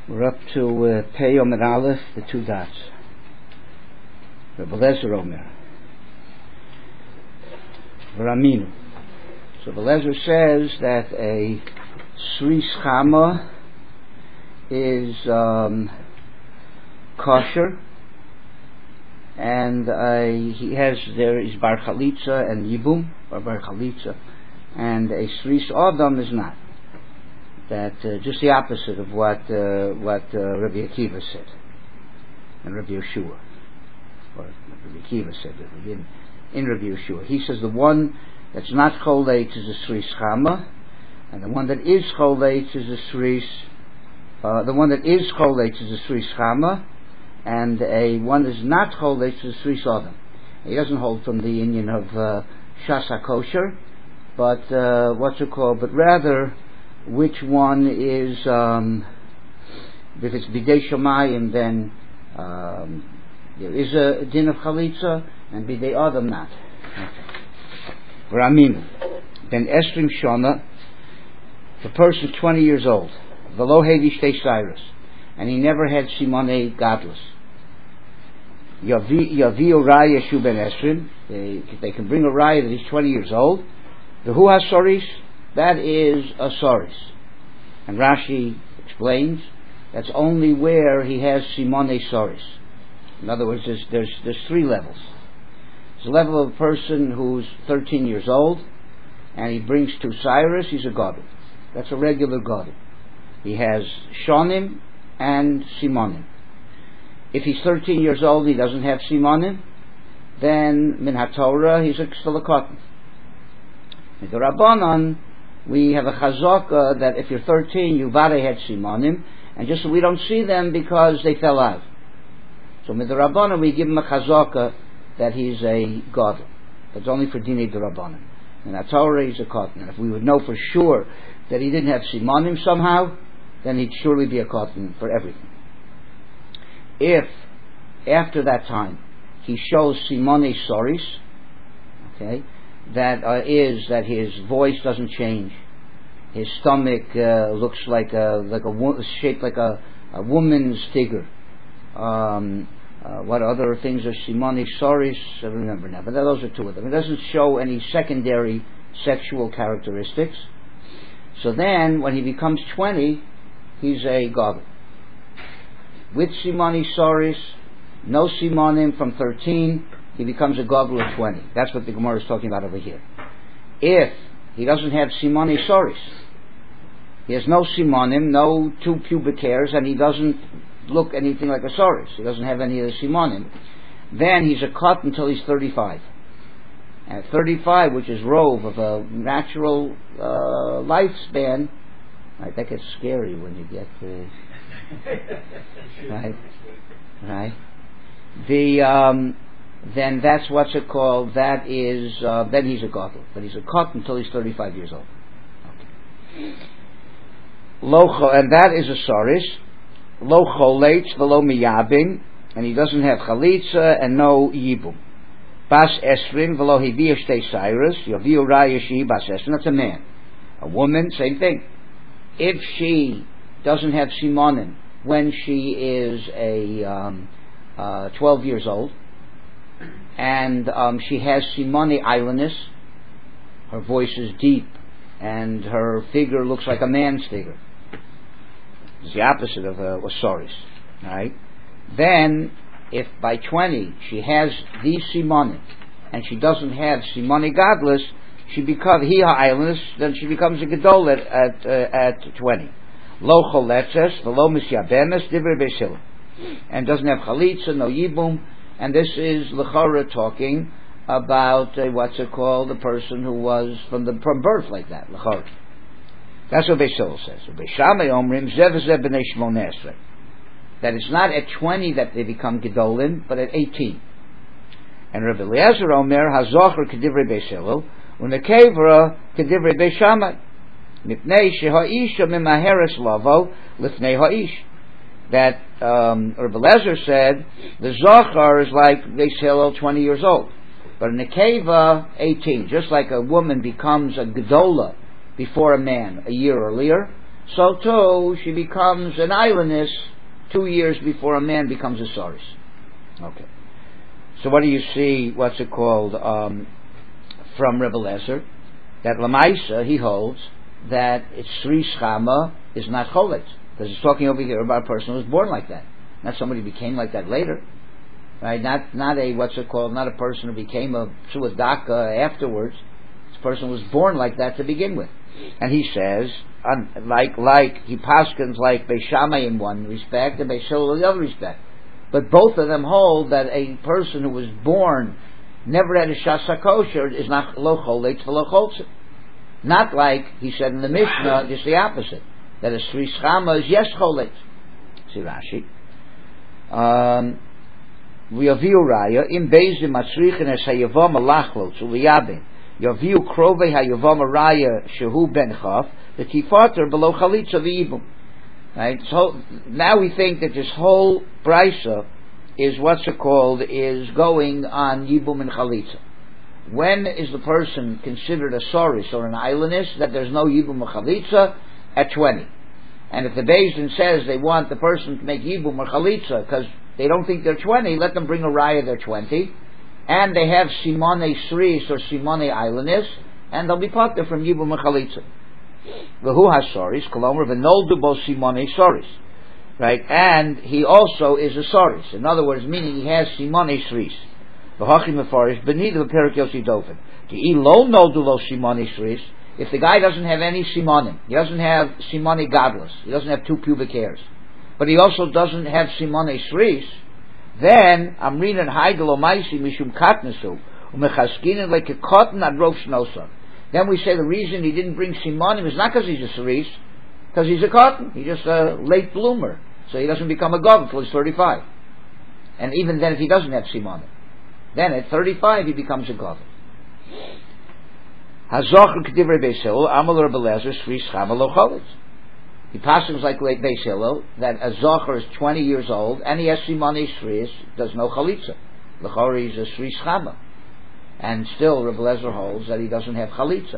We're up to Pei Yom Aleph, the two dots. Rabbi Eliezer Omer. Raminu. So Rabbi Eliezer says that a Sris Chama is kosher, and there is Bar Chalitza and Yibum, or Bar Chalitza, and a Sris Adam is not. That just the opposite of what Rabbi Akiva said, and Rabbi Yeshua, or Rabbi Akiva said in Rabbi Yeshua. He says the one that's not Choletz is a Sris Chama, and the one that is Choletz is a Sris. The one that is Choletz is a Sris Chama, and one that is not Choletz is a Sris Adam. He doesn't hold from the union of Shas HaKosher, but but rather which one is, if it's Bidei Shomayim, then there is a din of Chalitza, and Bidei Adam not. Ramim. Then Esrim Shona, the person 20 years old, V'lo hevi shtei Cyrus, and he never had Simonei Gadlus. Yaviu Raya Shu ben Esrim, they can bring a Raya that he's 20 years old. The Hu HaSoris, that is a Soris. And Rashi explains that's only where he has Simonei Soris. In other words, there's three levels. There's a level of a person who's 13 years old, and he brings two Cyrus, he's a Gadol. That's a regular Gadol. He has Shonim and Simonim. If he's 13 years old and he doesn't have Simonim, then Min HaTorah, he's still a Katan. In the Rabbanon, we have a chazaka that if you're 13, you vare had Simonim, and just so we don't see them because they fell out. So with the Rabbanon, we give him a chazaka that he's a Gadol. That's only for Dinei the Rabbanon. In HaTorah, he's a Katan. And if we would know for sure that he didn't have Simonim somehow, then he'd surely be a Katan for everything. If, after that time, he shows Simonei Soris, okay, that is that his voice doesn't change, his stomach looks shaped like a woman's figure. What other things are Simonei Soris? I don't remember now, but those are two of them. It doesn't show any secondary sexual characteristics. So then, when he becomes 20, he's a Gadol. With Simonei Soris, no Simonim from 13, he becomes a Gadol of 20. That's what the Gemara is talking about over here. If he doesn't have Simonei Soris, he has no Simonim, no two pubic hairs, and he doesn't look anything like a Soris, he doesn't have any of the Simonim, then he's a Katan until he's 35. And at 35, which is rove of a natural lifespan, right, that gets scary when you get to right. Then that's what's it called. That is then he's a Gadol, but he's a Katan until he's 35 years old. Okay. And that is a Soris. Lo Choletz v'lo Miyabin, and he doesn't have Chalitza and no Yibum. Bas Esrim v'lo Hiviya Shtei Cyrus, Yaviu Raya Shehi Bas Esrim. That's a man. A woman, same thing. If she doesn't have Simonim when she is a 12 years old, and she has Simonei Eilinus, her voice is deep, and her figure looks like a man's figure. It's the opposite of a Soris, right? Then, if by 20 she has these Simonim, and she doesn't have Simonei Gadlus, she becomes Hiha Eilinus, then she becomes a Gadol at 20. Lo Choletzes, v'lo Misyabemes, Divrei Beis Hillel, and doesn't have Chalitza, no Yibum, and this is L'chara talking about the person who was from birth like that, L'chara. That's what Beis Hillel says. Beis Shammai Omrim Zev Zev B'nei Shmoneh Esrei, that it's not at 20 that they become Gedolim, but at 18. And Rabbi Eliezer Omer Hazocher K'divrei Beis Hillel, U'nekevra K'divrei Beis Shammai, Mipnei Sheha'isha Mimaheres Lavo Lifnei Ha'ish. That Rabbi Eliezer said the Zochar is like Beis Hillel 20 years old, but a Nekeva 18. Just like a woman becomes a Gedola before a man a year earlier, so too she becomes an islandess 2 years before a man becomes a Saris. Okay. So what do you see, what's it called, from Rebbe Lezer? That Lamaisa, he holds that it's Sri Shchama is not Cholet. Because he's talking over here about a person who was born like that. Not somebody who became like that later. Right? Not a, what's it called, not a person who became a Suadaka afterwards. This person was born like that to begin with. And he says, he paskins like Beis Shammai in one respect and Beis Hillel in the other respect. But both of them hold that a person who was born, never had a Shas HaKosher, is not lo choletz v'lo choltze. Not like he said in the Mishnah, just the opposite. That a Sri Shchama is yes choletz. See Rashi. V'yaviu raya, im beizim matzrichen es hayavam alachlot, u'liyabin. Yaviu krovei hayavam raya shehu ben chaf, the tifater below chalitza v'yibum. Right? So now we think that this whole brisa is is going on yibum and chalitza. When is the person considered a soris or an islandess that there's no yibum or chalitza? At 20. And if the Beis Din says they want the person to make yibum or chalitza because they don't think they're 20, let them bring a raya they're 20, and they have simone sris or simone islandess, and they'll be potter from yibum or chalitza. V'hu ha-soris, kolomer v'noldu bo simone soris. Right? And he also is a soris. In other words, meaning he has simone sris. V'hachi mefarish b'nida v'perik yosi dofen. Ki lo noldu lo simone sris. If the guy doesn't have any simonim, he doesn't have simone gadlus, he doesn't have 2 pubic hairs, but he also doesn't have simone sris, then amrinan haigelo maisi mishum katnesu umechaskinin like a cotton ad rov shnosa. Then we say the reason he didn't bring simonim is not because he's a cerise, because he's a cotton. He's just a late bloomer, so he doesn't become a gov until he's 35. And even then, if he doesn't have simonim, then at 35 he becomes a gov. Hazocher k'divrei Beis Hillel amal Rebbe Lezer Sri Shchama lo choletz. He passes like Beis Hillel that a zocher is 20 years old and he has simone sris, does no chalitza. L'chori is a Sri Shchama. And still, Rebbe Lezer holds that he doesn't have chalitza.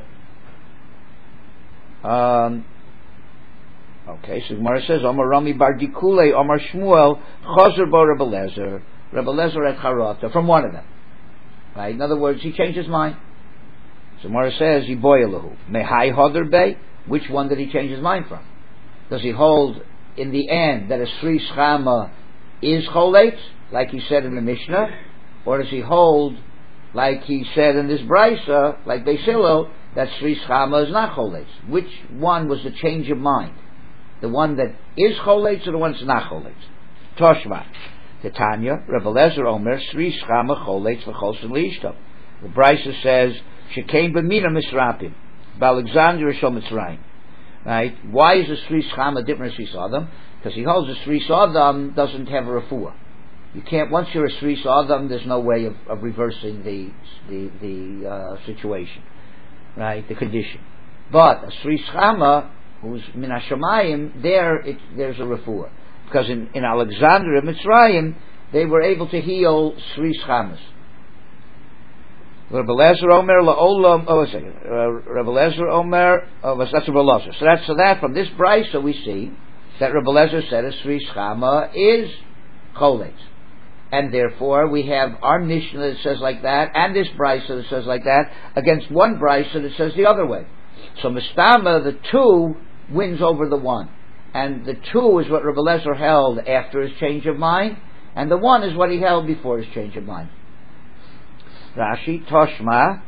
Okay, so Gemara says, Omar Rami bar Dikule, Omar Shmuel, Chozer bo Rebbe Lezer, Rebbe Lezer et Charata, from one of them. Right? In other words, he changed his mind. So Gemara says, Yiboyelahu, Mehai Hoder Bey, which one did he change his mind from? Does he hold, in the end, that a Sri Shchama is choletz, like he said in the Mishnah, or does he hold, like he said in this brisa, like Beis Hillel, that Sri Shchama is not choletz? Which one was the change of mind? The one that is choletz or the one that's not choletz? Toshma, Titania, Rebbe Lezer Omer, Sri Shchama choletz v'chosin liishto. The brisa says, Shekain b'mina misrapim, b'Alexander Shom Mitzrayim. Right? Why is the Sri Shchama different from Sri Sodom? Because he holds the Sri Sodom doesn't have a refuah. You can't, once you're a Sri Sodom, there's no way of reversing the situation, right? The condition. But a Sri Shchama, who's min hashamayim, there's a refuah. Because in Alexandria, Mitzrayim, they were able to heal Sri Shchamas. Rebbe Lezer Omer la'olam. Oh, a second. Rebbe Lezer Omer. That's Rebbe Lezer. So that from this brisa we see that Rebbe Lezer said a Sri Shchama is choletz, and therefore we have our Mishnah that says like that, and this brisa that says like that, against one brisa that says the other way. So Mistama, the 2 wins over the 1, and the 2 is what Rebbe Lezer held after his change of mind, and the 1 is what he held before his change of mind. Rashi, Toshma,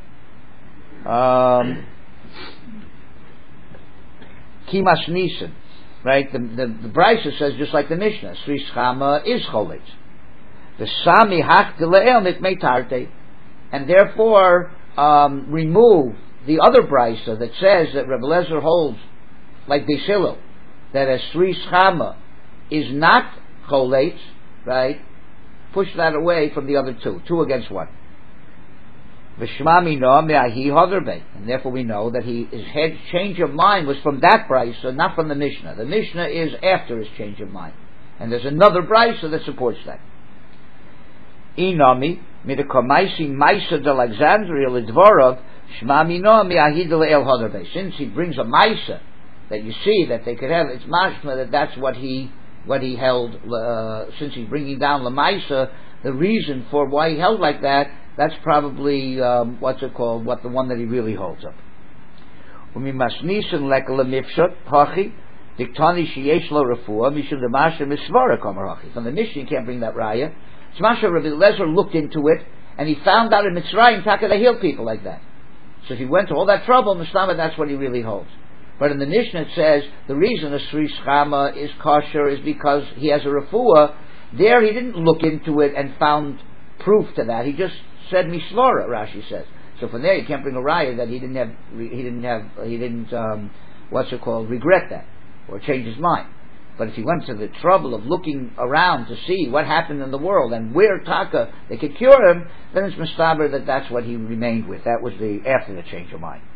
Kimas Nisan, right? The brisa says just like the Mishnah, Sri Shchama is choletz. The Sami Hach Deleel Mitmei Tarte, and therefore remove the other brisa that says that Rebbe Lezer holds like Beis Hillel that a Sri Shchama is not choletz, right? Push that away from the other 2 against 1. And therefore we know that his change of mind was from that brisa, not from the Mishnah. The Mishnah is after his change of mind, and there's another brisa that supports that. Inami midakamaisi maisa de Alexandria lidvorov shmami noami ahidel el hoderbei. Since he brings a maisa that you see that they could have, it's mashma that that's what he held, since he's bringing down Lamaisa, the reason for why he held like that, that's probably, the one that he really holds up. From the Mishnah you can't bring that raya. Smasha Rabbi Lezer looked into it, and he found out in Mitzrayim, Taka, they heal people like that. So if he went to all that trouble, Mishnah, that's what he really holds. But in the Mishnah it says, the reason a Sri Shchama is kosher is because he has a refuah. There he didn't look into it and found proof to that. He just said Mishvara, Rashi says. So from there you can't bring a raya that he didn't regret that, or change his mind. But if he went to the trouble of looking around to see what happened in the world and where Taka they could cure him, then it's mistaber that that's what he remained with. That was after the change of mind.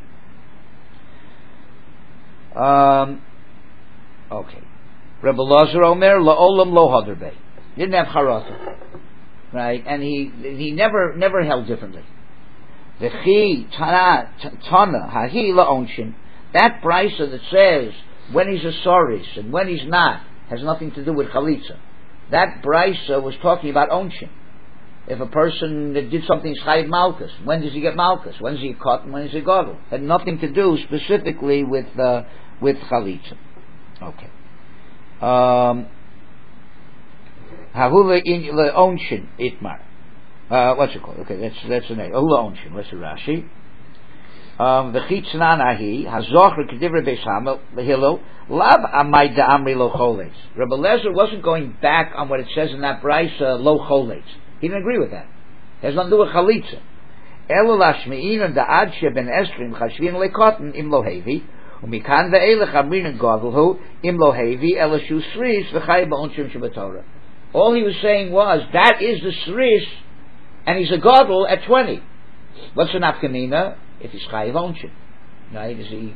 Okay. Rebbe Lazar Omer la'olam lo hadarbe. Didn't have charata, right? And he never held differently. The chi tana hahi la'onshin. That brisa that says when he's a soris and when he's not has nothing to do with chalitza. That brisa was talking about onshin. If a person did something chayiv malchus, when does he get malchus? When is he caught and when is he gadol? Had nothing to do specifically with chalitza. Okay. Havula in onshin itmar. What's it called? Okay, that's the name. Ahula onshin. What's the Rashi? The chitznanahi hazocher kedivre beishamel lehilo lab amay da amri lo choles. Rebbe Lezer wasn't going back on what it says in that brisa lo choles. He didn't agree with that. It has nothing to do with chalitza. Elo lashmein da adshe ben esrim chashvin lekotten im lohevi umikan ve'elech amrin gadolhu im lohevi elo shu sris v'chay ba'onshim shabatorah. All he was saying was that is the sris, and he's a gadol at 20. What's an afkamina? If he's chayiv onshin, right? Is he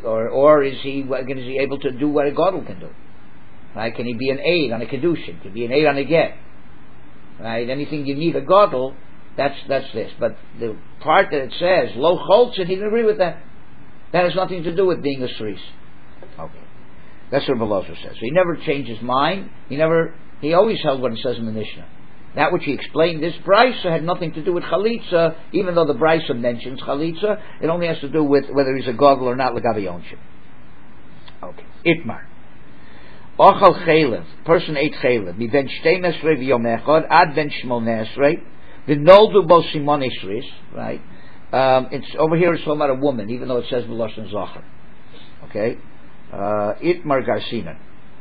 able to do what a gadol can do? Right? Can he be an aid on a kedushin? Can he be an aid on a get? Right? Anything you need a gadol, that's this. But the part that it says lo choltzin, he didn't agree with that. That has nothing to do with being a shris. Okay, that's what Belozer says. So he never changed his mind. He always held what it says in the Mishnah. That which he explained, this brisa had nothing to do with chalitza, even though the brisa mentions chalitza. It only has to do with whether he's a gadol or not, l'gavi onshin. Okay. Itmar. Ochal chaylev. Person ate chaylev. Mi ben shtei mesrei v'yom echad ad ben shmol nesrei. V'noldu bo simon esris. Right? It's over here. It's talking about a woman, even though it says b'loshen zachar. Okay. Itmar garsinan.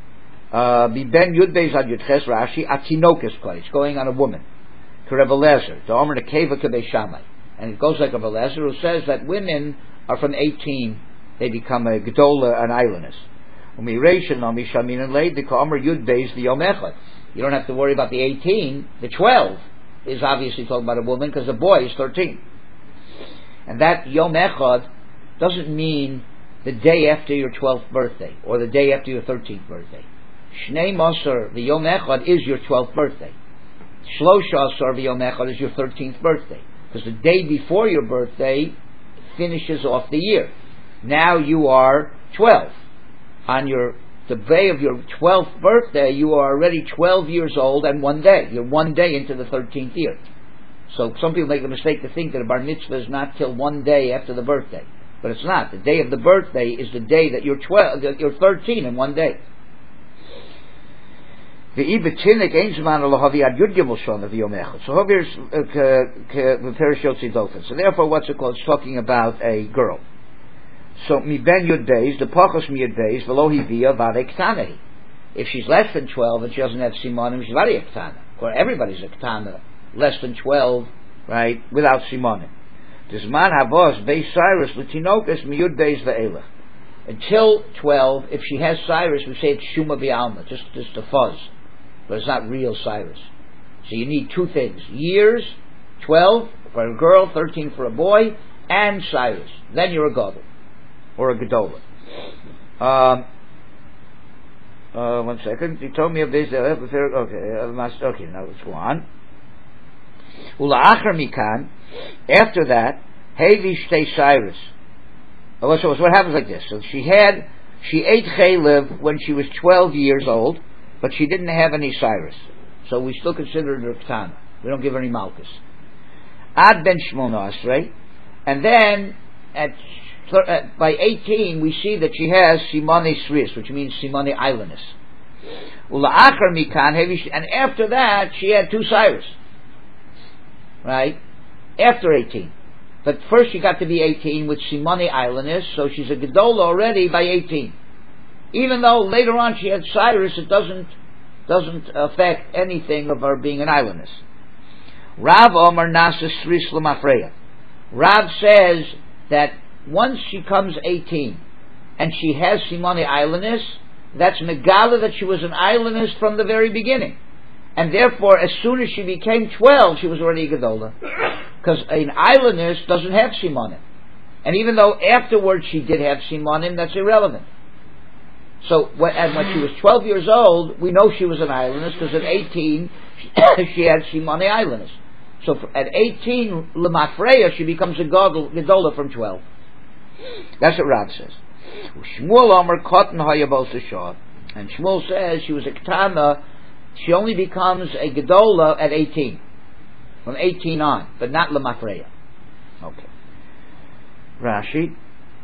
Ben Yudbeis ad Yudches Rashi Atinokes place, going on a woman. Rebbe Lezer, the Omer Nekeva Kebei Shammai, and it goes like Rebbe Lezer, who says that women are from 18 they become a gedola, an islandess. Umiration no mishamin and laid the Omer Yudbeis the Yom Echad. You don't have to worry about the 18. The 12 is obviously talking about a woman because the boy is 13, and that Yom Echad doesn't mean the day after your 12th birthday or the day after your 13th birthday. Shnei Masar v'Yom Echad is your 12th birthday. Shlosha Asar v'Yom Echad is your 13th birthday, because the day before your birthday finishes off the year. Now you are 12. On the day of your 12th birthday, you are already 12 years old and 1 day. You're 1 day into the 13th year. So some people make the mistake to think that a bar mitzvah is not till 1 day after the birthday, but it's not. The day of the birthday is the day that you're 12. You're 13 in 1 day. So here's the So therefore, what's it called? It's talking about a girl. So mi ben yud beis, the pachos mi yud beis, v'lo hivia vade ktanehi. If she's less than 12 and she doesn't have simonim, she's vade ktana. Or everybody's a ktana, less than 12, right, without simonim. Dizman havos beis Cyrus l'tinokas mi yud beis ve'elech. Until 12, if she has Cyrus, we say it's shuma bi'alma, just a fuzz. But it's not real Cyrus. So you need two things: years, 12 for a girl, 13 for a boy, and Cyrus. Then you're a gadol or a gedola. 1 second. He told me of this. Okay, now let's go on. Ula'achar mikan. After that, hevi shtei Cyrus. So what happens like this? So she had She ate chaylev when she was 12 years old, but she didn't have any Cyrus. So we still consider her Ktana. We don't give her any Malchus. Ad ben Shmona Asrei. And then, by 18, we see that she has Simone Sris, which means Simone Islandess. Ula'achar mikan, and after that, she had 2 Cyrus. Right? After 18. But first she got to be 18 with Simone Islandess, so she's a Gedola already by 18. Even though later on she had Cyrus, it doesn't affect anything of her being an Islandess. Rav Omar Nasa Sris L'Mafreya. Rav says that once she comes 18 and she has Simone Islandess, that's Megala that she was an Islandess from the very beginning. And therefore, as soon as she became 12, she was already a Gedola. Because an Islandess doesn't have Simonim. And even though afterwards she did have Simonim, that's irrelevant. So, when she was 12 years old, we know she was an Islandess, because at 18, she had Simone Islandess. So, at 18, L'Mafreya, she becomes a Gedola from 12. That's what Rav says. Shmuel Omer Kotten Hayabos Shah. And Shmuel says she was a Ketana. She only becomes a Gedola at 18. From 18 on, but not L'Mafreya. Okay. Rashi.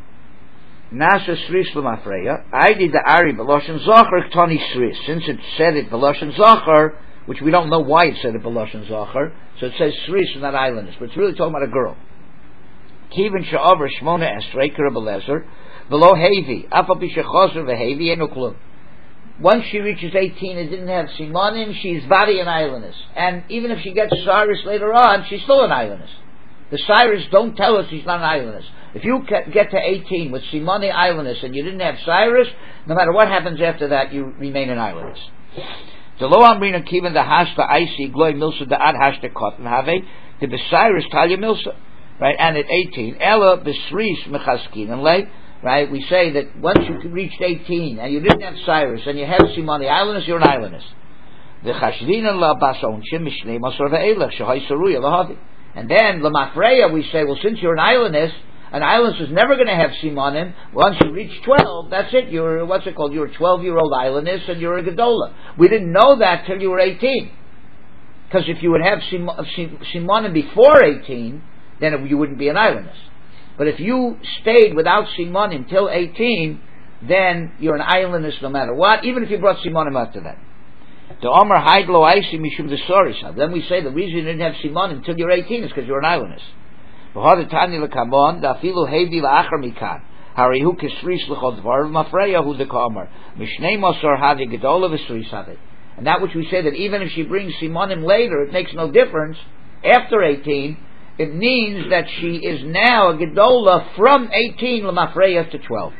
Nasa Sris L'Mafreya. I did the Ari Beloshen Zocher Ktani Sris. Since it said it Beloshen Zocher, which we don't know why it said it Beloshen Zocher, so it says Sris and not Islandess, but it's really talking about a girl. Kivin Sha'avar Shmona Esrei Kerabelezer. Below Hevi. Afa Bishachoser Vehevi Eno Klum. Once she reaches 18 and didn't have Simonim, she's Vadi an Islandess. And even if she gets Cyrus later on, she's still an Islandess. The Cyrus don't tell us she's not an Islandess. If you get to 18 with Simone Islandess and you didn't have Cyrus, no matter what happens after that, you remain an Islandess. The lo amrina kiven the hashta icy gloy milsa the ad hashta cotton have the Cyrus talia milsa, right? And at 18, ella besris mechaskin and lay. Right, we say that once you reached 18 and you didn't have Cyrus and you have Simone Islandess, you're an Islandess. The chashvina la bason shemishnei masor ve'elach shehai saruya lahavi. And then L'Mafreya, we say, well, since you're an Islandess is never going to have Simonim. Once you reach 12, that's it. You're what's it called? You're a 12-year-old Islandess and you're a Gedola. We didn't know that till you were 18, because if you would have Simonim before 18, then you wouldn't be an Islandess. But if you stayed without Simonim till 18, then you're an Islandess no matter what, even if you brought Simonim after that. The Omer Haidlo Aisi Mishum the Sorisha. Then we say the reason you didn't have Simonim until you're 18 is because you're an Islandess. V'hadatani l'kamon dafilu hevi la'achar mikan harihu kisris l'chol dvar v'mafreya hu de'kamer mishnei mosor hadi gedola v'sris hadi. And that which we say that even if she brings Simonim later, it makes no difference. After 18, it means that she is now a Gedola from 18 L'Mafreya to 12.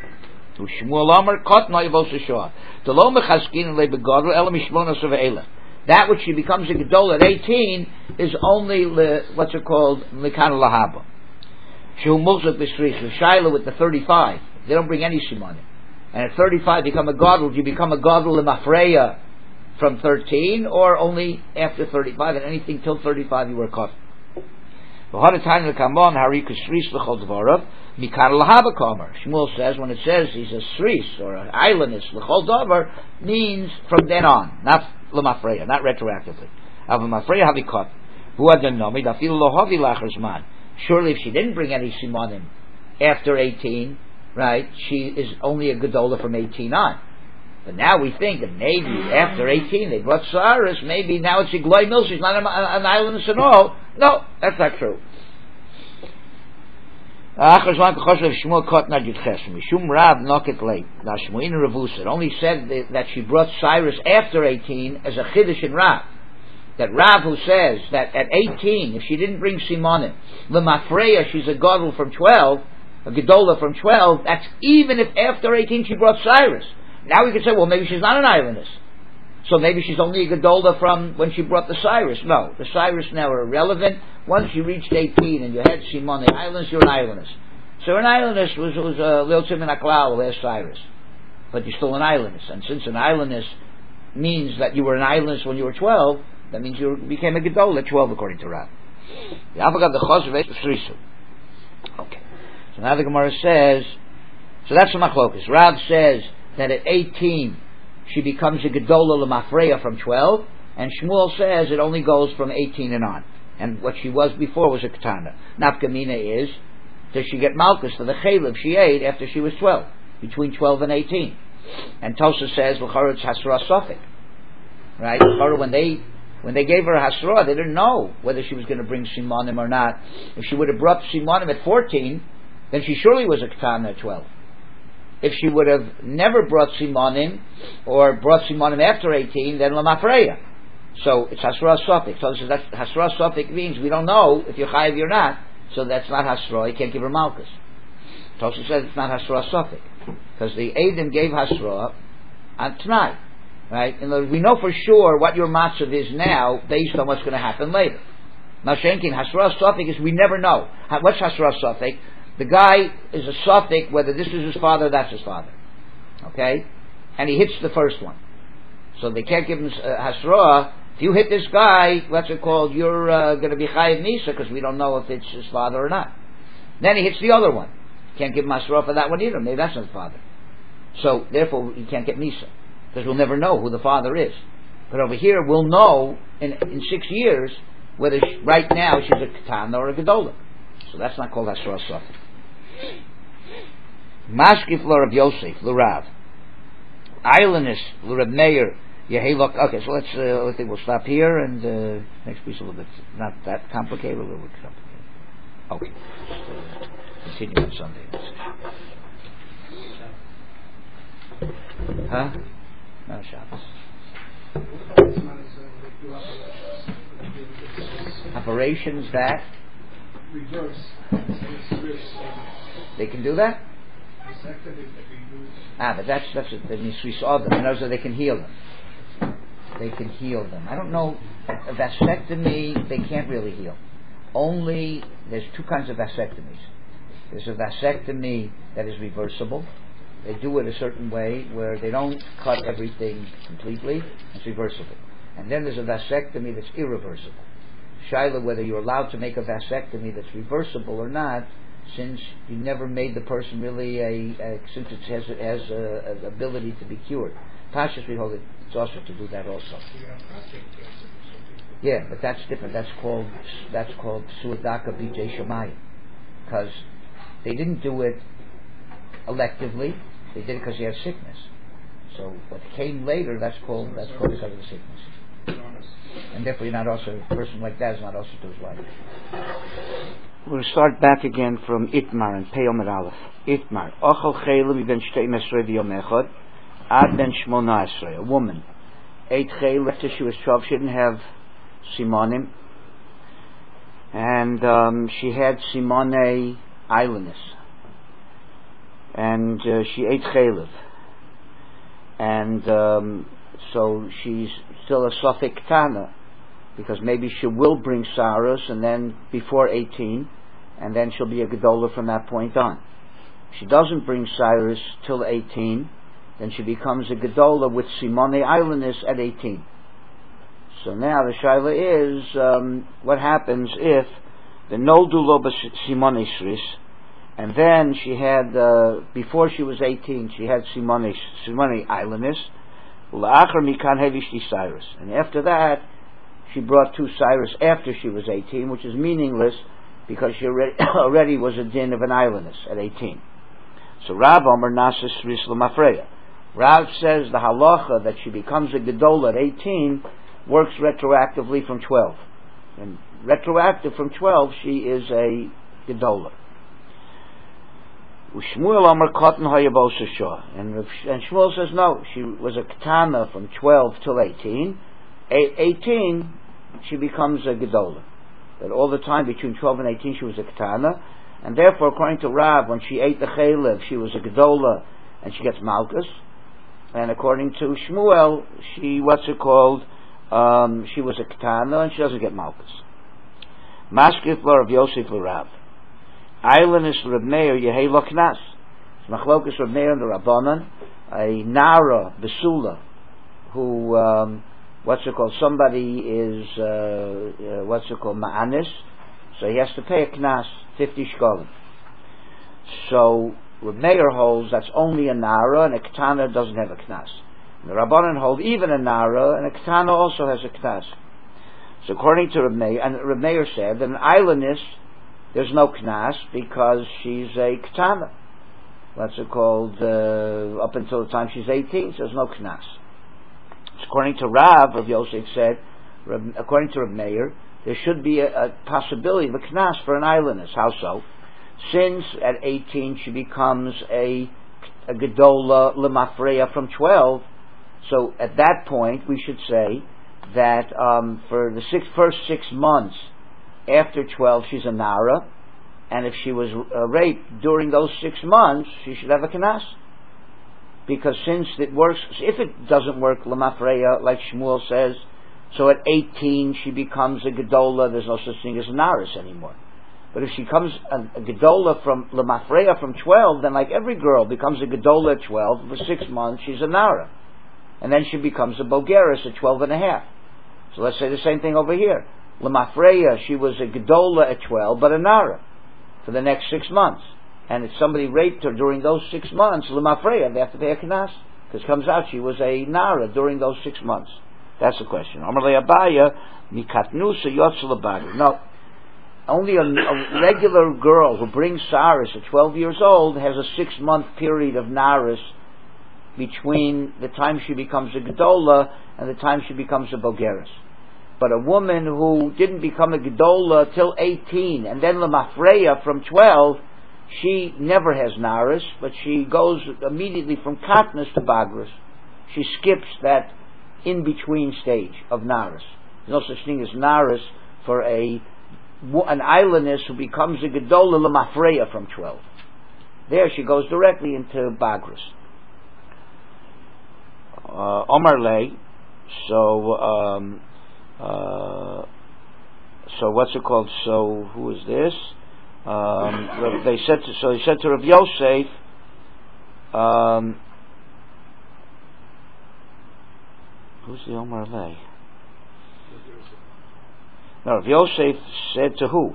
That which she becomes a Gedola at 18 is only what's it called Likan Lahaba. Shaila with the 35. They don't bring any Simonim. And at 35 become a Godel. Do you become a Godel L'Mafreya from 13 or only after 35? And anything till 35 you were caught. Shmuel says when it says he's a Sris or an Islandess l'chol davar means from then on, not l'mafreya, not retroactively. Surely if she didn't bring any Simonim after 18, right, she is only a Gedola from 18 on. But now we think that maybe after 18 they brought Cyrus, maybe now it's a Gloy Mills, she's not an Islandess at all. No, that's not true. It only said that she brought Cyrus after 18 as a Chiddush in Rav. That Rav who says that at 18, if she didn't bring Simonim, L'Mafreya, she's a Godel from 12, a Gedola from 12, that's even if after 18 she brought Cyrus. Now we could say, well, maybe she's not an Islandess. So maybe she's only a Gedola from when she brought the Cyrus. No, the Cyrus now are irrelevant. Once you reached 18 and you had Simone Islandess, you're an Islandess. So an Islandess was Lil Tzim and Aklal, last Cyrus. But you're still an Islandess. And since an Islandess means that you were an Islandess when you were 12, that means you became a Gedola at 12 according to Rav. Okay. So now the Gemara says, So that's the machlokas. Rav says that at 18 she becomes a gedola l'mafreya from 12, and Shmuel says it only goes from 18 and on. And what she was before was a ketana. Nafkamina is, does she get malchus for the chaylev she ate after she was 12, between 12 and 18? And Tosa says, l'chara it's hasra sofik. Right? L'chara, when they gave her a hasra, they didn't know whether she was going to bring simonim or not. If she would have brought simonim at 14, then she surely was a ketana at 12. If she would have never brought simonim, or brought simonim after 18, then lamafreya. So it's hasra sofik. So this is that hasra sofik means we don't know if you're chayiv or not. So that's not hasra. You can't give her malchus. Tosa says it's not hasra sofik because the Eidim gave hasra on tonight, right? In other words, we know for sure what your matzav is now based on what's going to happen later. Now, Shenkin hasra sofik is we never know. What's hasra sofik? The guy is a sofik whether this is his father or that's his father. Okay, and he hits the first one, so they can't give him hasra. If you hit this guy, what's it called? You're going to be chayiv nisa because we don't know if it's his father or not. Then he hits the other one. Can't give him hasra for that one either. Maybe that's not his father. So therefore, you can't get nisa because we'll never know who the father is. But over here, we'll know in 6 years whether right now she's a ketana or a gedola. So that's not called hasra sofik. Mashkif lo Rav Yosef lo Rav. Eilinus lo Reb Meir. Okay, so I think we'll stop here, and next piece a little bit not that complicated, a little bit complicated. Okay, continue on Sunday. Huh? No Shabbos. Operations that reverse. They can do that. But that's it. That means we saw them, and also they can heal them. They can heal them. I don't know. A vasectomy, they can't really heal. Only, there's two kinds of vasectomies. There's a vasectomy that is reversible. They do it a certain way where they don't cut everything completely. It's reversible. And then there's a vasectomy that's irreversible. Shaila, whether you're allowed to make a vasectomy that's reversible or not, since you never made the person really since it has an ability to be cured. Pashas, we hold it's also to do that also. Yeah, but that's different. That's called suadaka b'jei shamayim, because they didn't do it electively. They did it because he had sickness. So what came later, that's called because of the sickness. And therefore, you're not also a person like that is not also to his wife. We'll start back again from Itmar and Pei Omer Aleph. Itmar. Ochel chelim ben shtei mesrei v'yom echad ad ben shmona esrei. A woman ate chel after she was 12. She didn't have simonim, and she had simone islandess, and she ate chelev, and so she's still a sofik tana, because maybe she will bring Saras and then before 18, and then she'll be a gedola from that point on. If she doesn't bring Cyrus till 18, then she becomes a gedola with Simone Islandess at 18. So now the shaila is, what happens if the noldu lo Simone Sris, and then she had, before she was 18, she had Simone Islandess, Cyrus, and after that, she brought 2 Cyrus after she was 18, which is meaningless because she already was a din of an islandess at 18. So Rav Omer Nasa Sris L'Mafreya. Rav says the halacha that she becomes a gedola at 18 works retroactively from 12. And retroactive from 12, she is a gedola. Shmuel Omer Kotten Hayabosa Shah. And Shmuel says no, she was a ketana from 12 till 18. 18, she becomes a gedola. But all the time between 12 and 18, she was a ketana, and therefore, according to Rav, when she ate the chelev, she was a gedola, and she gets malchus. And according to Shmuel, she was a ketana, and she doesn't get malchus. Maskif lo Rav Yosef lo Rav. Eilinus Reb Meir Yehei lo knas. Machlokas Reb Meir and the Rabbanan, a nara besula, who somebody is ma'anis, so he has to pay a knas 50 shkolim. So Reb Meir holds that's only a Nara, and a Ketana doesn't have a Knas. And the Rabbanan hold even a Nara, and a Ketana also has a Knas. So according to Reb Meir, and Reb Meir said that an islandess, there's no Knas because she's a Ketana. What's it called? Up until the time she's 18, so there's no Knas. So according to Rav Yosef said, according to Reb Meir, there should be a possibility of a Knas for an islandess. How so? Since at 18 she becomes a Gedola Lemafreya from 12, so at that point we should say that for the first 6 months after 12 she's a Nara, and if she was raped during those 6 months she should have a Knas. Because since it works, if it doesn't work Lemafreya like Shmuel says, so at 18 she becomes a Gedola, there's no such thing as a Naris anymore. But if she becomes a Gedola from Lemafreya from 12, then like every girl becomes a Gedola at 12, for 6 months she's a Nara. And then she becomes a Bogeris at 12 and a half. So let's say the same thing over here. Lemafreya, she was a Gedola at 12, but a Nara for the next 6 months. And if somebody raped her during those 6 months, Lemafreya, they have to pay a Knas. Because it comes out she was a Nara during those 6 months. That's the question. Amar le Abaya, mikatnusa yotzel labagir. No, only a regular girl who brings Saris at 12 years old has a 6-month period of Naris between the time she becomes a Gedola and the time she becomes a Bogeris. But a woman who didn't become a Gedola till 18 and then Lemafreya from 12, she never has Naris, but she goes immediately from Katnas to Bagris. She skips that in-between stage of Naris. There's no such thing as Naris for an islandess who becomes a Gedola Lemafreya from 12. There she goes directly into Bagris. Omar Lay, so what's it called? So who is this? They said to Rav Yosef, who's the Omar Lay? No, Rav Yosef said to who?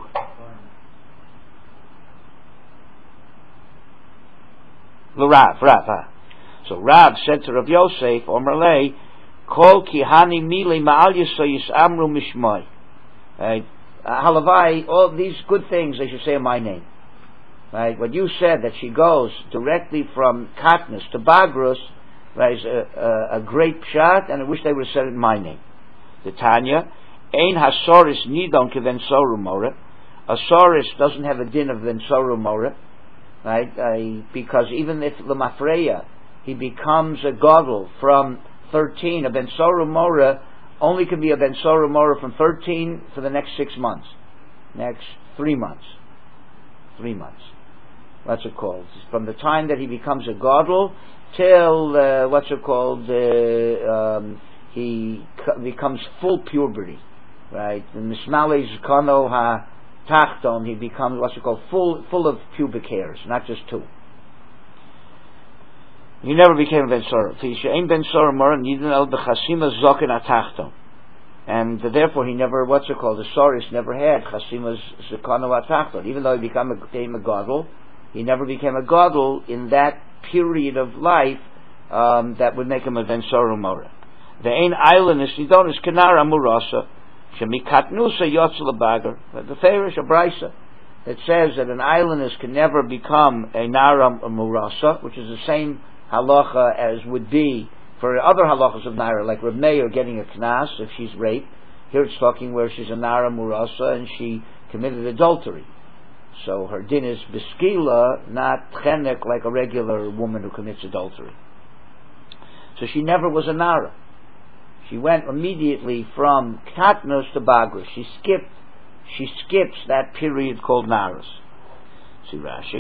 Rav. So Rav said to Rav Yosef, Omar Lay, Kol kihani mile ma'al yisayis amru mishmai. Halavai, all these good things they should say in my name. Right? What you said that she goes directly from Katniss to Bagrus, right, is a great pshat, and I wish they would have said it in my name. The Tanya, Ein hasoris nidon keven soru mora. A soris doesn't have a din of ben soru mora, right? Because even if Lemafreya, he becomes a godel from 13, a ben soru mora only can be a ben soru mora from 13 for the next 6 months, next 3 months. 3 months. What's it called? From the time that he becomes a godel till he becomes full puberty, right? The mismales kano ha tachton, he becomes full of pubic hairs, not just 2. He never became a ben soru. And therefore he never, the Soris never had chasimas zekano atachton. Even though he became a godel, he never became a godel in that period of life that would make him a ben soru mora. The ein islandess nidon is kenara murasa shemikatnusa yotzel bager. The Farish, a brisa that says that an islandess can never become a nara murasa, which is the same halacha as would be for other halachas of naira, like Reb Meir getting a knas if she's raped. Here it's talking where she's a nara murasa and she committed adultery. So her din is beskila, not chenek like a regular woman who commits adultery. So she never was a nara. She went immediately from katnos to bagros. She skips that period called naras. See Rashi.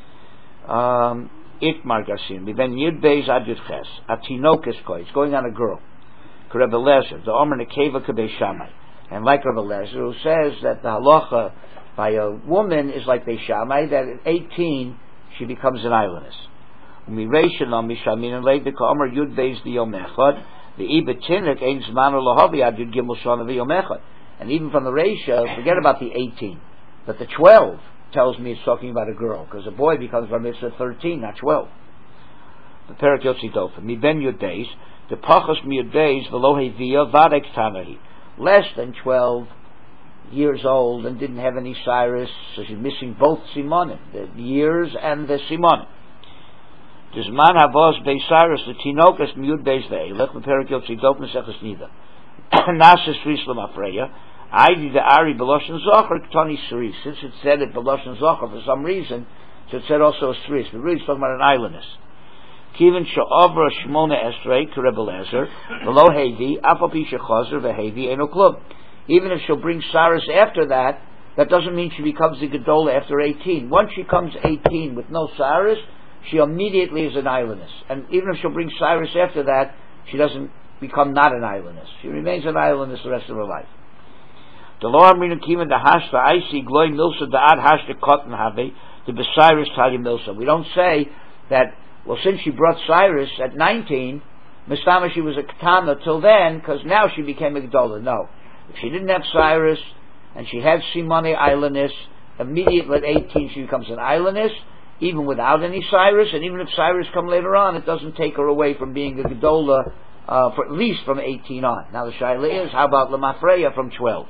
Itmar Garsin, ben Yud Beis Ad Yud Ches, Atinokes Koi, it's going on a girl. Rebbe Lezer, the Omer Nekeva Kabei Shammai. And like Rebbe Lezer, who says that the halacha by a woman is like Beis Shammai, that at 18 she becomes an islandess. Umireishan on Mishamin and laid the Omer Yud Beis the Yom Echad, the Ibetinik Ein Zmanu Lahavi Ad Yud Gimel Shana the Yom Echad. And even from the Reisha, forget about the 18, but the 12. tells me it's talking about a girl, because a boy becomes bar mitzvah at 13, not 12. The Perek Yotzi Dofa. Mi ben yud beis, the pachos mi yud beis v'lo hevia vadek tanahi. Less than 12 years old and didn't have any Cyrus, so she's missing both simonim, the years and the simonim. Dizman havos beis Cyrus, the tinokas mi yud beis ve'elech, the Perek Yotzi Dofa neseches nida. Nases Sris Lamafreya, Aidi the Ari Beloshan Zocher Ktani Sris. Since it said it Beloshan Zocher for some reason, so it said also a Sris. But really it's talking about an islandess. Kivin Sha'avra Shmona Esrei Kerebelezer, Velo Hevi, Apapi Shechazer Vehevi Eno Klub. Even if she'll bring Cyrus after that, that doesn't mean she becomes a Gedola after 18. Once she comes 18 with no Cyrus, she immediately is an islandess. And even if she'll bring Cyrus after that, she doesn't become not an islandess. She remains an islandess the rest of her life. The law Amrina Kiman the Hashta Icy Gloy Milsa the Ad Hashta Cotton Have the Besiris Talia Milsa. We don't say that, well, since she brought Cyrus at 19, Mistama she was a Katana till then, because now she became a Gedola. No. If she didn't have Cyrus and she had Simone islandess, immediately at 18 she becomes an islandess, even without any Cyrus, and even if Cyrus come later on, it doesn't take her away from being a Gedola, for at least from 18 on. Now the Shaila is, how about Lamafreya from 12?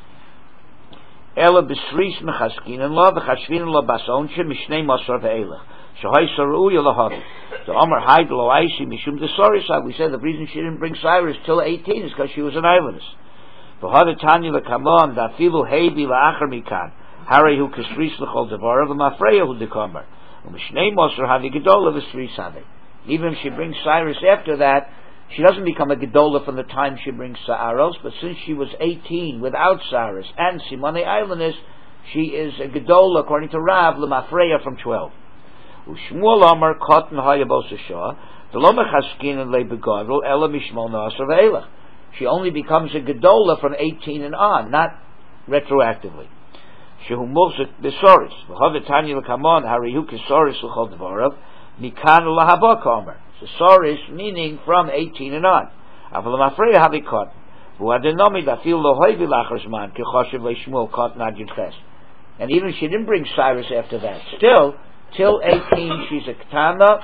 Ela Bisris Mechaskin and La V'Chashvin La Bason She Mishnei Masar Ve'elech Shohai Saruya Lahavi. The Omer Haid Lo Aishi Mishum Desorisah. We said the reason she didn't bring Cyrus till 18 is because she was an islandess. V'Hada Tanya LeKamon Dafilu Heibi LaAchar Mikan Harehu Kesris L'Chol Devarav Lamafreya Hu Dekamar Mishnei Masar Havi Gedola V'Sris Havi. Even if she brings Cyrus after that, she doesn't become a Gedola from the time she brings Sa'aros, but since she was 18 without Cyrus and Simone Islandess, she is a Gedola, according to Rav, Lemafreya from 12. Ushmuel Amar Cotton Hayabosashah, the Lomachaskin and Lebegadol, Ella Mishmol Nasar Ve'elach. She only becomes a Gedola from 18 and on, not retroactively. Shehu Mulsik Besoris, V'Havetanya L'Kamon, Harihu Kesoris L'Chol Dvarav, Mikan L'Habak Omer. Soris meaning from 18 and on. Avalamafreya Havikot. Vuadenomi Dafil Lohoivi Lacharsman, Kechoshev Leishmul Kot Nadjudches. And even if she didn't bring Cyrus after that, still, till 18 she's a Ketana,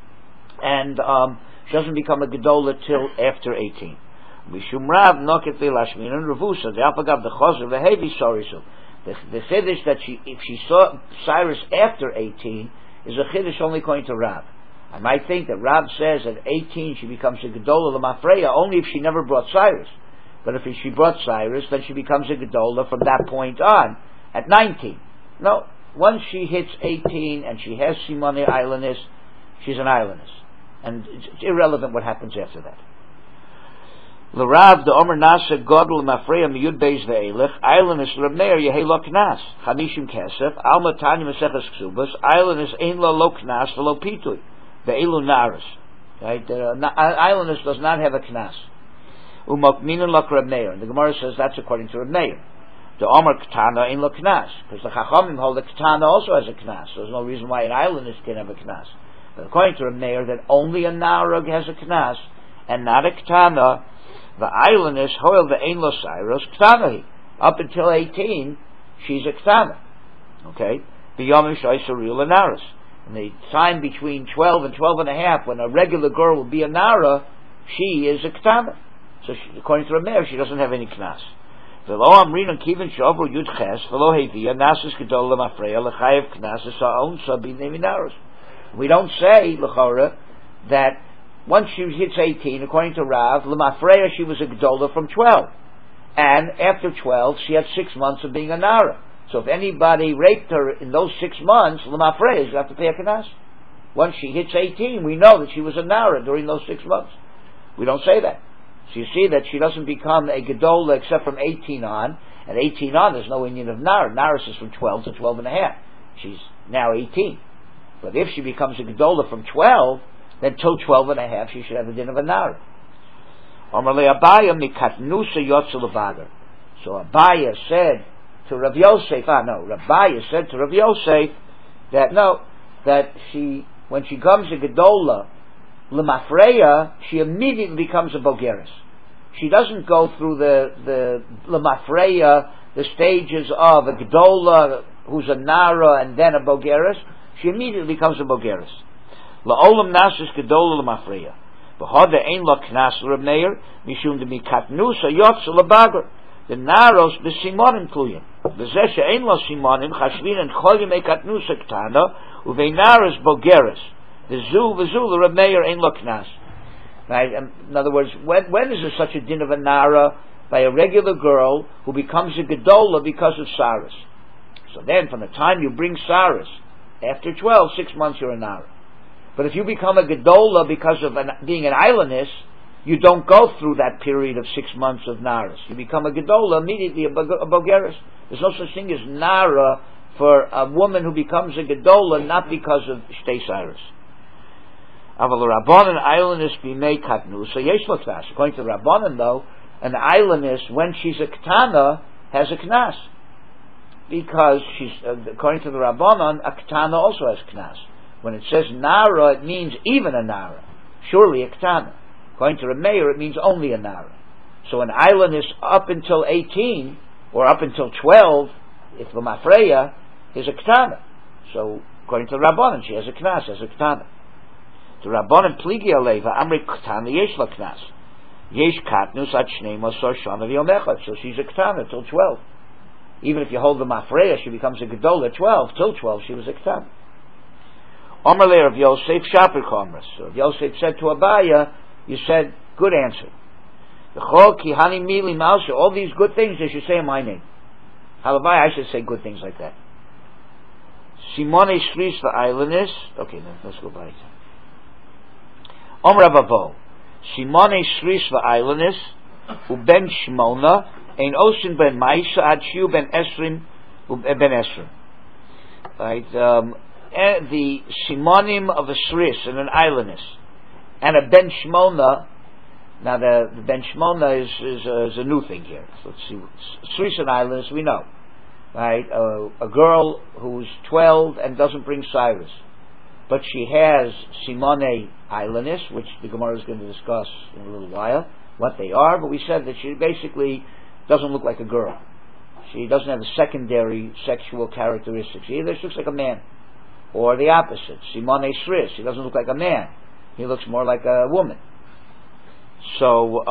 and she doesn't become a Gedola till after 18. Mishum Rav Noket Lashmin and Ravusa, the Alpagav the Choser, the Heavy Sorisu. The Chiddush that if she saw Cyrus after 18 is a Chiddush only according to Rav. I might think that Rab says at 18 she becomes a Gedola Lamafreya only if she never brought Cyrus. But if she brought Cyrus, then she becomes a Gedola from that point on, at 19. No, once she hits 18 and she has Simone Islandess, she's an islandess. And it's irrelevant what happens after that. L'Rav, the Omer Nasa Godel Lamafreya Miyud Beis Ve'elech, Islandess L'Meir Yehei Lo Knas, Chamishim Kesef, Alma Tanya Maseches Ksubas, Islandess Ein Lo Knas V'Lo Pitui. The Elu Naras, right? Islandess does not have a knas. Umokminin lak Reb Meir. And the Gemara says that's according to Reb Meir. The Omer Ketana in lo knas, because the Chachamim hold the Ketana also has a knas. So there's no reason why an islandess can have a knas. But according to Reb Meir, that only a Narag has a knas and not a Ketana. The islandess hoil the Ein Lo Cyrus Ketana. Up until 18, she's a Ketana. Okay, biyomim shoyseril Naras. And the time between 12 and 12 and a half, when a regular girl will be a Nara, she is a Ketana. So according to Rameir, she doesn't have any Knas. V'lo amrin kivin shavru yud ches, v'lo hevia, nasis gedola mafreya, l'chayev Knas, sa'on sabi neminaros. We don't say, l'chora, that once she hits 18, according to Rav, l'mafreya she was a gedola from 12. And after 12, she had 6 months of being a Nara. So if anybody raped her in those 6 months, Lamafreya, you have to pay a Knas. Once she hits 18, we know that she was a Nara during those 6 months. We don't say that. So you see that she doesn't become a Gedola except from 18 on. At 18 on, there's no Indian of Nara. Nara is from 12 to 12 and a half. She's now 18. But if she becomes a Gedola from 12, then till 12 and a half, she should have the din of a Nara. So Abaya said to Rav Yosef, Rabbiya said to Rav Yosef that she, when she comes a Gedola, Lemafreya, she immediately becomes a Bogeres. She doesn't go through the Lemafreya, the stages of a Gedola who's a Nara and then a Bogeres, she immediately becomes a Bogeres. La'olam nasis gedola l'mafreya. V'hoda ein lo knas l'Reb Meir, mishum de mikatnusa yotz l'bager. The Naros b'simonim kluyim. V'zeh she'ein lo simonim, chashvin and cholim ekatnusa ktana, uvein Naras Bogeres. V'zu l'Reb Meir ein lo knas. Right? In other words, when is there such a din of a Nara by a regular girl who becomes a Gedola because of Saras? So then, from the time you bring Saras, after 12, 6 months you're a Nara. But if you become a Gedola because of being an islandess, you don't go through that period of 6 months of Naras. You become a Gedola immediately, a Bogeres. There's no such thing as Nara for a woman who becomes a Gedola not because of Shtei Saras. Aval Rabbanan islandess b'mei katnu, so yesh lo knas. According to the Rabbanan, though, an islandess, when she's a ktana, has a knas. Because she's, according to the Rabbanan, a ktana also has knas. When it says nara, it means even a nara. Surely a ktana. According to Reb Meir, it means only a nara. So an islandess up until 18, or up until 12, if l'mafreya, is a ktana. So, according to the Rabbanan, she has a knas, has a ktana. The Rabbanan pligi aleva amri ktana yesh la knas. Yesh katnus at shnei masor shana v'yomechad. So she's a ktana till 12. Even if you hold the mafreya, she becomes a gedola at 12. Till 12, she was a ktana. Omer le Rav Yosef shaper komras. So Rav Yosef said to Abaya, you said, good answer. V'chol ki hani mili mausa. All these good things they should say in my name. Halavai, I should say good things like that. Simone shris v'aylanis. Okay, then let's go by it. Omer Avavo, Simone Shris v'Ailanis, uben Shmona, ein osin ben Maisa ad shiu ben Esrim, ben Esrim. Right, the Simonim of a Shris and an Ailanis, and a ben Shmona. Now the ben Shmona is a new thing here. So let's see, Shris and Ailanis we know, right? A girl who's 12 and doesn't bring Cyrus. But she has Simone Islandess, which the Gemara is going to discuss in a little while, what they are, but we said that she basically doesn't look like a girl. She doesn't have the secondary sexual characteristics. She either looks like a man, or the opposite. Simone Shris, he doesn't look like a man. He looks more like a woman. So,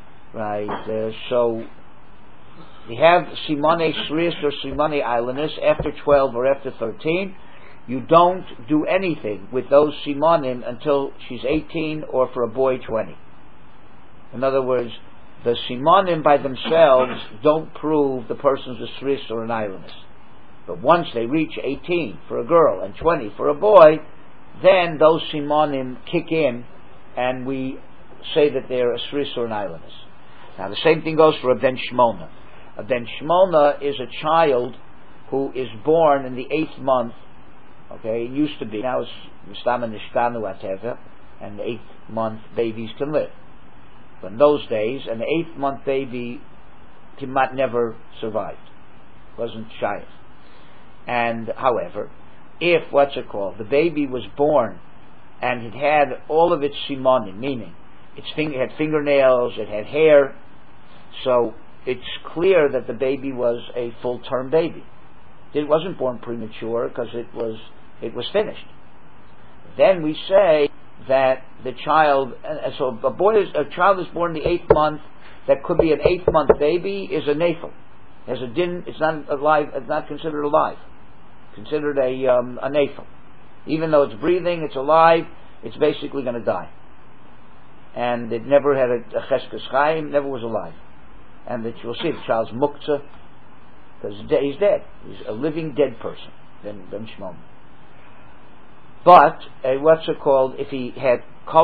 so we have Simone Shris or Simone Islandess after 12 or after 13. You don't do anything with those simonim until she's 18 or for a boy 20. In other words, the simonim by themselves don't prove the person's a shris or an islandess. But once they reach 18 for a girl and 20 for a boy, then those simonim kick in and we say that they're a shris or an islandess. Now the same thing goes for a ben shmona. A ben shmona is a child who is born in the 8th month. Okay, it used to be. Now it's Mistama Nishtanu whatever, and the 8th month babies can live. But in those days, an 8th month baby never survived. Wasn't shayach. And however, if the baby was born and it had all of its simonim, meaning it had fingernails, it had hair, so it's clear that the baby was a full-term baby. It wasn't born premature because it was finished. Then we say that the child, so a child is born in the 8th month that could be an 8th month baby is a nafel. Has a din. It's not alive. It's not considered alive. Considered a nafel. Even though it's breathing, it's alive. It's basically going to die. And it never had a cheskes chaim. Never was alive. And that you'll see the child's muktzah because he's dead. He's a living dead person. Ben Shmona. But if he had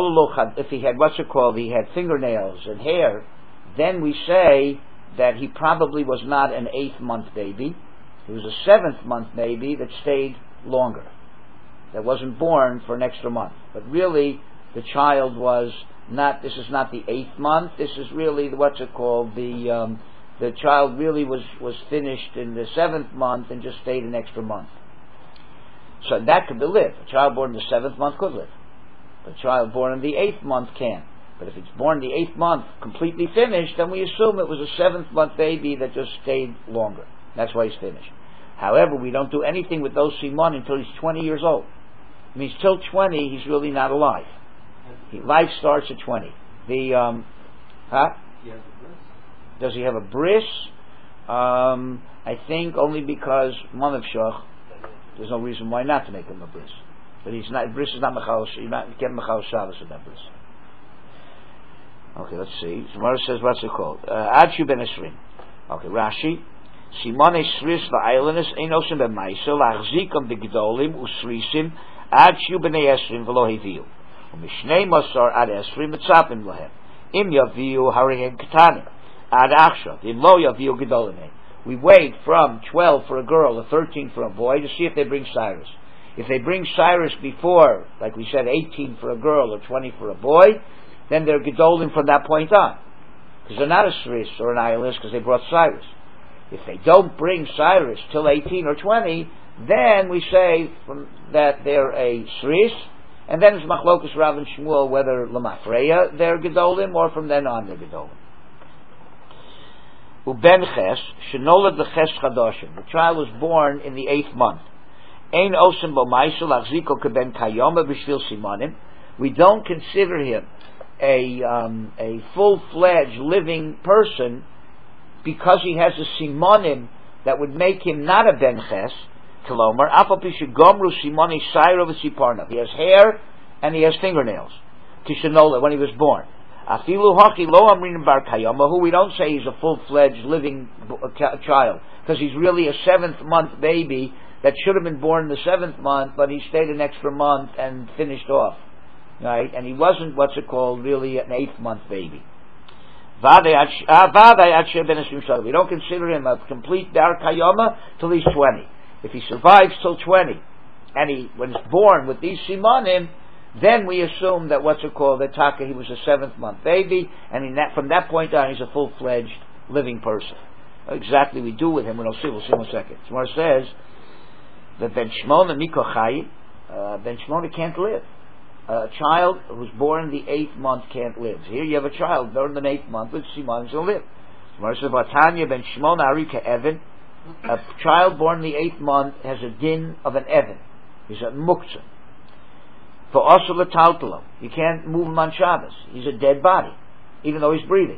he had fingernails and hair, then we say that he probably was not an 8th month baby. He was a 7th month baby that stayed longer, that wasn't born for an extra month. But really, the child was not. This is not the 8th month. This is really the child really was finished in the 7th month and just stayed an extra month. So that could be lived. A child born in the 7th month could live. A child born in the 8th month can. But if it's born in the 8th month completely finished, then we assume it was a 7th month baby that just stayed longer. That's why he's finished. However, we don't do anything with those simon until he's 20 years old. It means till 20, he's really not alive. Life starts at 20. Does he have a bris? I think only because Manavshach, there's no reason why not to make him a bris. But he's not, bris is not mechal, you can't mechal Shabbos with that bris. Okay, let's see. Gemara says, what's it called? Adshu ben Esrim. Okay, Rashi. Simon Esris la'aylanis einosim ben Maisel, la'achzikam b'gdolim usrisim, Adshu ben Esrim v'lo heviu. U'mishnei masar ad Esrim etzapim lahem. Im yaviu harihem ketanim. Ad achshav. Im lo yaviu gdolim. We wait from 12 for a girl or 13 for a boy to see if they bring Cyrus. If they bring Cyrus before, like we said, 18 for a girl or 20 for a boy, then they're gedolim from that point on. Because they're not a Sris or an Ailis because they brought Cyrus. If they don't bring Cyrus till 18 or 20, then we say that they're a Sris, and then it's Machlokas Rav and Shmuel whether Lamafreya they're gedolim or from then on they're gedolim. Uben Ches, Shenolad the Ches Chadoshim. The child was born in the 8th month. Ein Osim Bo Maisel Achziko Keben Kayoma B'Shvil Simonim. We don't consider him a full-fledged living person because he has a simonim that would make him not a ben ches. Kolomar afal pishu gomru simoni sayro v'siparnav. He has hair and he has fingernails. Kishanola when he was born. Afilu haki lo amrin bar kayama, who we don't say he's a full-fledged living child because he's really a 7th month baby that should have been born in the 7th month, but he stayed an extra month and finished off. Right, and he wasn't really an 8th month baby. We don't consider him a complete Dar Kayama till he's 20. If he survives till 20, and when he's born with these simanim, then we assume that that Taka, he was a 7th month baby, and from that point on, he's a full-fledged living person. Exactly we do with him, we'll see in a second. Gemara says that Ben Shmona Mikochai, Ben Shmona can't live. A child who's born in the 8th month can't live. Here you have a child born in the 8th month with siman to live. Tanya ben Shmona Arika Evan. A child born in the 8th month has a din of an Evan. He's a muktzah. For also l'taltalo, you can't move him on Shabbos. He's a dead body, even though he's breathing.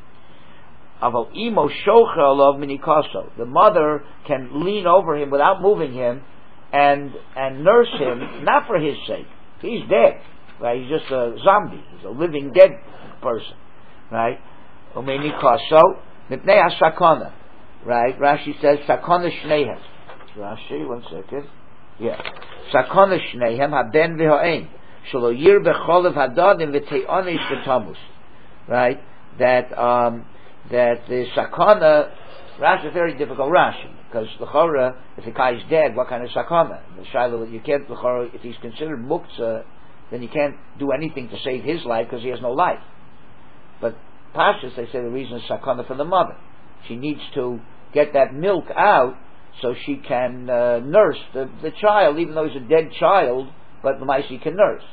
Aval imo shocha alav minikaso. The mother can lean over him without moving him and nurse him, not for his sake. He's dead, right? He's just a zombie. He's a living dead person, right? Umeni kaso mipnei asakana, right? Rashi says sakana shnehem. Rashi, 1 second. Yeah, sakana shnehem haben v'ha'en shelo yir becholav hadadim v'te'onish v'tamus, right? That the sakana. Rashi is very difficult. Rashi. Because the chora, if the guy is dead, what kind of sakana? The shiloh, you can't. The chora, if he's considered muktzah, then you can't do anything to save his life because he has no life. But Pashas, they say the reason is sakana for the mother. She needs to get that milk out so she can nurse the child, even though he's a dead child. But the Maisi can nurse.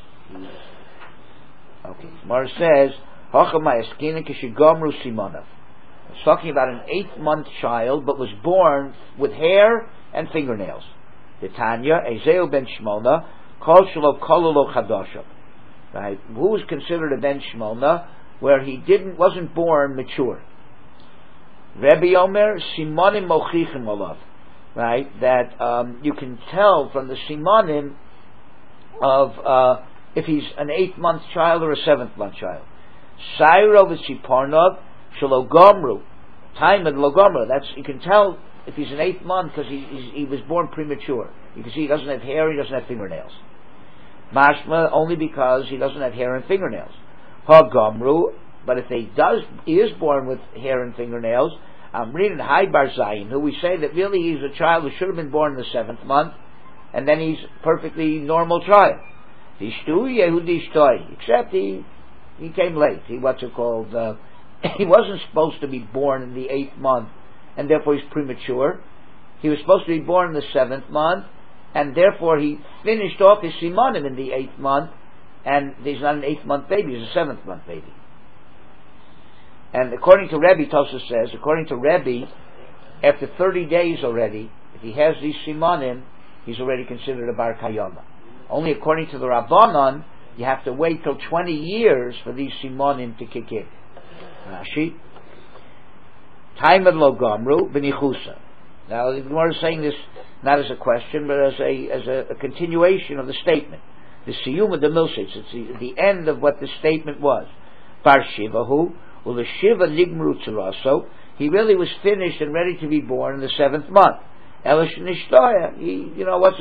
Okay, Mar says hachamay kishigomru simonav. It's talking about an 8th month child, but was born with hair and fingernails. The Tanya, Ezeu ben Shmona, Kol Shelo Kololo Chadosha. Right? Who was considered a ben Shmona, where he wasn't born mature. Rebbe Omer, Simonim Mochichim Olav. Right? That you can tell from the Simonim of if he's an 8th month child or a 7th month child. Sairo v'Siparnov, Shalogomru, time at Logomru. You can tell if he's an 8th month because he was born premature. You can see he doesn't have hair, he doesn't have fingernails. Mashma only because he doesn't have hair and fingernails. Ha-Gomru, but if he is born with hair and fingernails, I'm reading Hai Bar Zayin, who we say that really he's a child who should have been born in the 7th month, and then he's a perfectly normal child. Except he came late. He he wasn't supposed to be born in the 8th month, and therefore he's premature. He was supposed to be born in the 7th month, and therefore he finished off his simanim in the 8th month, and he's not an 8th month baby, he's a 7th month baby. And according to Rebbe, Tosfos says, according to Rebbe, after 30 days already, If he has these simanim, he's already considered a bar kayama. Only according to the Rabbanon, you have to wait till 20 years for these simanim to kick in. Rashi, Taimed lo gamru b'nichusa. Now the Gemara is saying this not as a question, but as a continuation of the statement. The siyum of the milsitz, it's the end of what the statement was. Bar shivahu, well the shiva nigmru tzaraso, he really was finished and ready to be born in the 7th month. Elish nishtaya, he,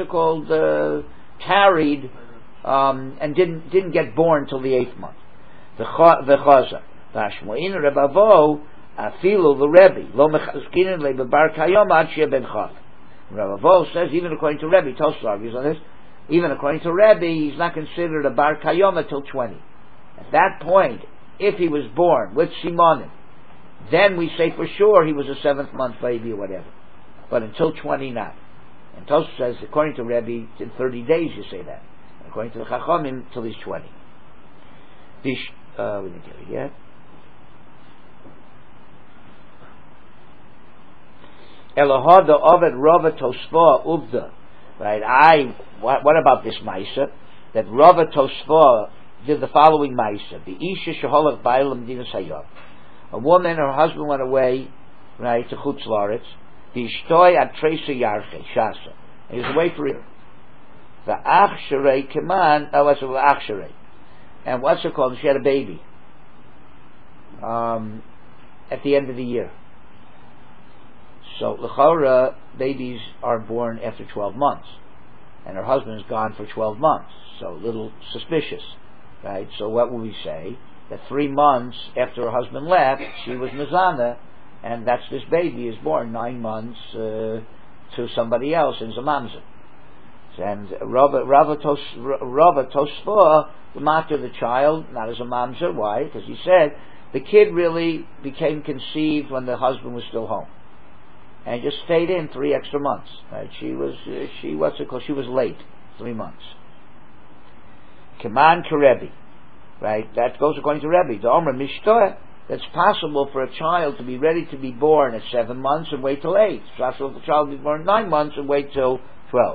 tarried, and didn't get born till the 8th month. The chaza, v'ashmoin rebavo, afilu the Rebbe, lo mechazkinin le bebar kayom ad shia ben chav. Rebavo says, even according to Rebbe, Tosfos argues on this, even according to Rebbe, he's not considered a bar kayoma till 20. At that point, if he was born with simanim, then we say for sure he was a 7th month baby or whatever. But until 20, not. And Tosfos says, according to Rebbe, in 30 days you say that. And according to the Chachamim, till he's 20. We didn't get it yet. Elohada Ovid Rava Tosfa Uvda. Right, what about this Maisa? That Rava Tosfa did the following Maisa. The Isha Sheholach Bailam Dina Sayyab. A woman, her husband went away, right, to Chutz Laretz. The Ishtoi Atresa Yarche, Shasa. He was away for a year. The Ach Sherei Keman, what's it, Ach Sherei. And what's it called? She had a baby. At the end of the year. So, l'chora, babies are born after 12 months. And her husband is gone for 12 months. So, a little suspicious. Right? So, what will we say? That 3 months after her husband left, she was Mizana, and that's this baby is born 9 months to somebody else in Zamamza. And Rava Tosfa, the matter of the child, not as a mamzer. Why? Because he said the kid really became conceived when the husband was still home. And just stayed in 3 extra months. Right? She was late, 3 months. Keman Kerebi, right? That goes according to Rebbe. The Omer Mishtoah. It's possible for a child to be ready to be born at 7 months and wait till 8. It's possible for a child to be born at 9 months and wait till 12.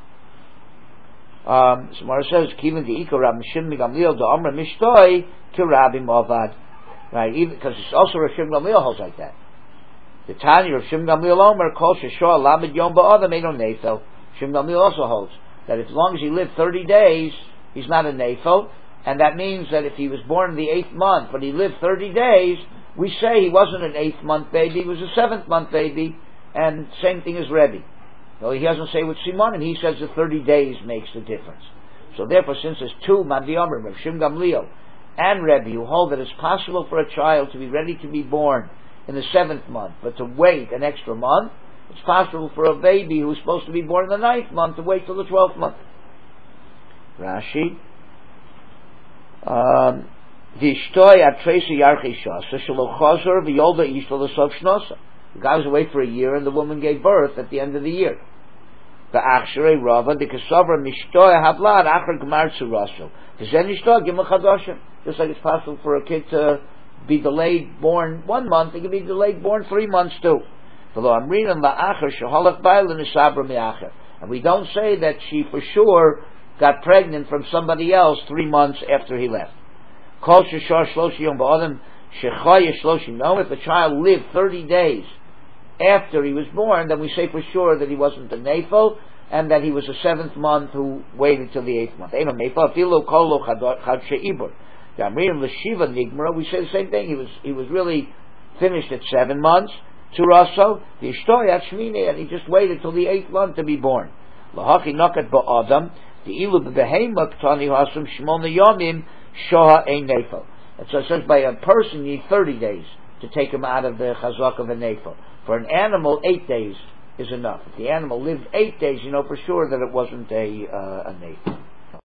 Samara says, "Kiven the Iko Rab Mishim Gamliel the Omer Mishtoah Kerabi Movad." Right? Even because it's also Rav Shimon Gamliel holds like that. The Tanya of Shimon Gamliel Omer Kol Sheshor Lamed Yom Ba'Adam Eino Nefel. Shimon Gamliel also holds that as long as he lived 30 days, he's not a Nefel, and that means that if he was born in the 8th month, but he lived 30 days, we say he wasn't an 8th month baby, he was a 7th month baby, and same thing as Rebbe. No, he doesn't say with Simon, and he says the 30 days makes the difference. So therefore, since there's 2 Madi Omer, Rav Shimon Gamliel and Rebbe, who hold that it's possible for a child to be ready to be born in the 7th month, but to wait an extra month, it's possible for a baby who's supposed to be born in the 9th month to wait till the 12th month. Rashi, the guy was away for a year and the woman gave birth at the end of the year. The Achsherei Rava, the Kesavra Mishtoy Havlad Achar Gmar Tzurasho. Just like it's possible for a kid to be delayed born 1 month, it can be delayed born 3 months too. And we don't say that she for sure got pregnant from somebody else 3 months after he left. No, if the child lived 30 days after he was born, then we say for sure that he wasn't a nefel, and that he was a 7th month who waited till the 8th month. We say the same thing. He was really finished at 7 months. And he just waited till the 8th month to be born. And so it says by a person you need 30 days to take him out of the chazak of a nefel. For an animal, 8 days is enough. If the animal lived 8 days, you know for sure that it wasn't a nefel.